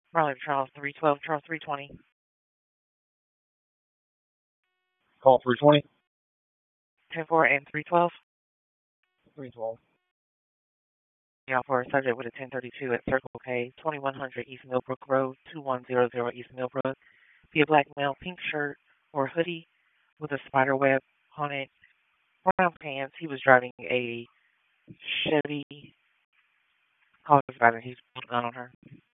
Raleigh Charles 312, Charles 320. Call 320. 10-4 and 312. 312. Yeah, for a subject with a 1032 at Circle K, 2100 East Millbrook Road, 2100 East Millbrook. Be a black male, pink shirt or hoodie with a spider web on it, brown pants. He was driving a Chevy. Call his driver. He's got a gun on her.